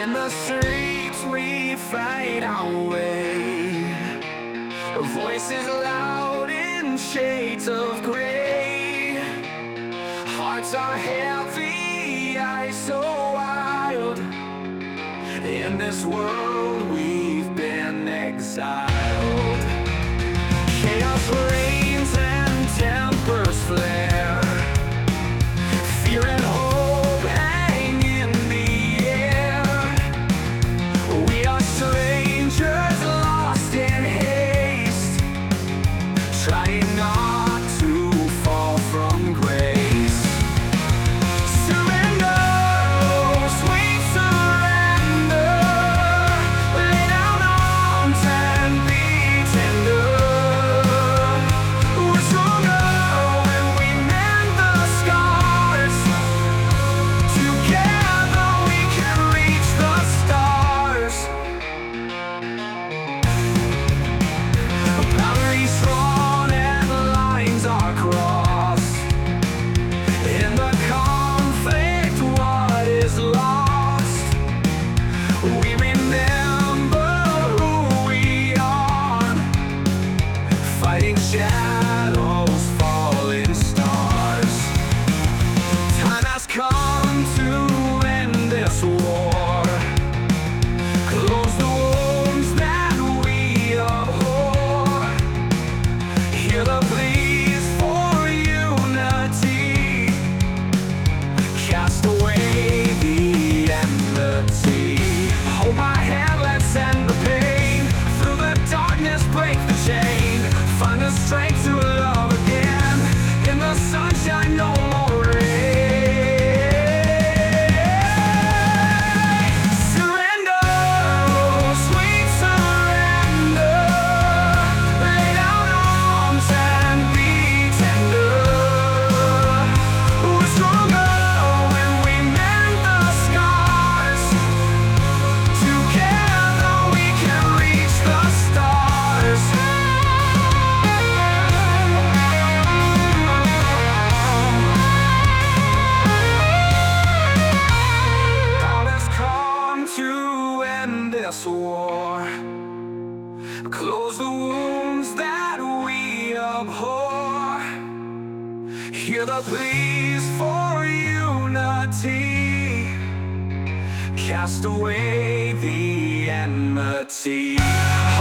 In the streets we fight our way, voices loud in shades of gray. Hearts are heavy, eyes so wild. In this world we've been exiled. Chaos reigns and tempers flare. Fear and hope hang in the air. We are strangers lost in haste, trying not to fall from grace. Surrender, oh sweet surrender. Lay down arms and be tender. We're stronger when we mend the scars. Together we can reach the stars. Boundaries drawn and lines are crossed. In the conflict, what is lost? We remember who we are, fighting shadows, falling stars. Time has come to end this war. Close the wounds that we abhor. Hear the pleas for unity. Cast away the enmity. Hold my hand, let's end the pain. Through the darkness, break the chain. Find the strength to love again. In the sunshine, no more rain. Surrender, oh sweet surrender. Lay down arms and be tender. We're stronger when we mend the scars. Together we can reach the stars. God has come to end this war. Close the wounds that we abhor. Hear the pleas for unity. Cast away the enmity.